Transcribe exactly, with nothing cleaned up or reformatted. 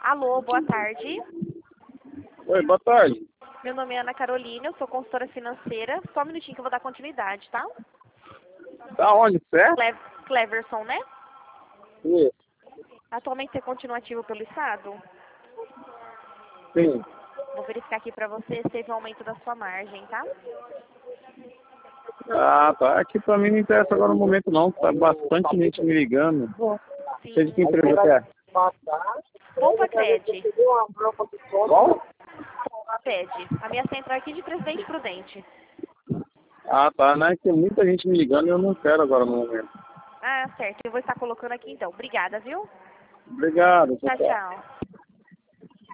Alô, boa tarde. Oi, boa tarde. Meu nome é Ana Carolina, eu sou consultora financeira. Só um minutinho que eu vou dar continuidade, tá? Da onde, certo? Cle- Cleverson, né? Isso, Atualmente você continua ativo pelo Estado? sim. Vou verificar aqui pra você se teve um aumento da sua margem, tá? Ah, tá. Aqui pra mim não interessa agora no momento não. Tá bastante gente me ligando. Você de que Sim. empresa que é? Poupa Cred. Qual? Pede. A minha central é aqui de Presidente Prudente. Ah, tá. Né? Tem muita gente me ligando e eu não quero agora no momento. Ah, certo. Eu vou estar colocando aqui então. Obrigada, viu? Obrigado. Tchau, Tchau. tchau.